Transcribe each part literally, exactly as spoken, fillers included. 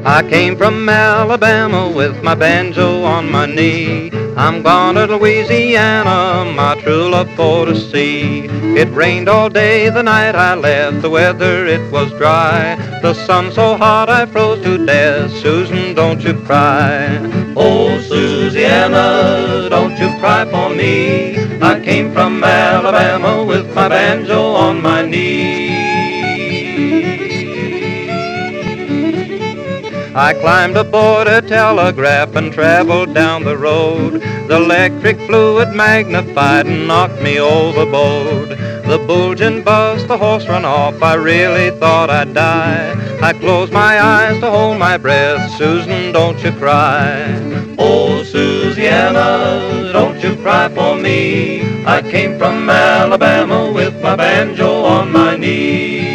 I came from Alabama with my banjo on my knee. I'm gone to Louisiana, my true love for to see. It rained all day the night I left, the weather it was dry. The sun so hot I froze to death, Susan, don't you cry. Oh, Susiana, don't you cry for me. I came from Alabama with my banjo on my knee. I climbed aboard a telegraph and traveled down the road. The electric fluid magnified and knocked me overboard. The bulging bust, the horse run off, I really thought I'd die. I closed my eyes to hold my breath, Susan, don't you cry. Oh, Susiana, don't you cry for me. I came from Alabama with my banjo on my knee.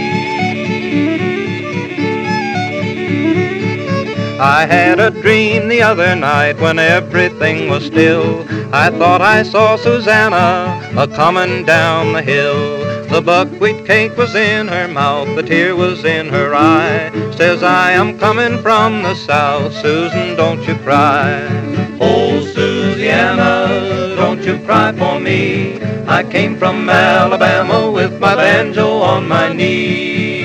I had a dream the other night when everything was still. I thought I saw Susanna a-comin' down the hill. The buckwheat cake was in her mouth, the tear was in her eye. Says I, I'm coming from the south, Susan, don't you cry. Oh, Susiana, don't you cry for me. I came from Alabama with my banjo on my knee.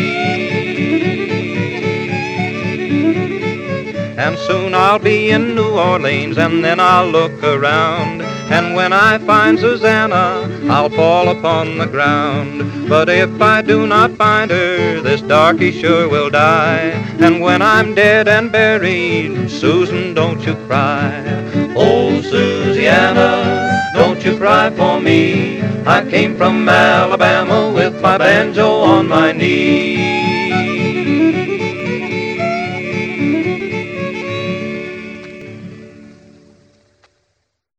And soon I'll be in New Orleans, and then I'll look around. And when I find Susanna, I'll fall upon the ground. But if I do not find her, this darky sure will die. And when I'm dead and buried, Susan, don't you cry. Oh, Susiana, don't you cry for me. I came from Alabama with my banjo on my knee.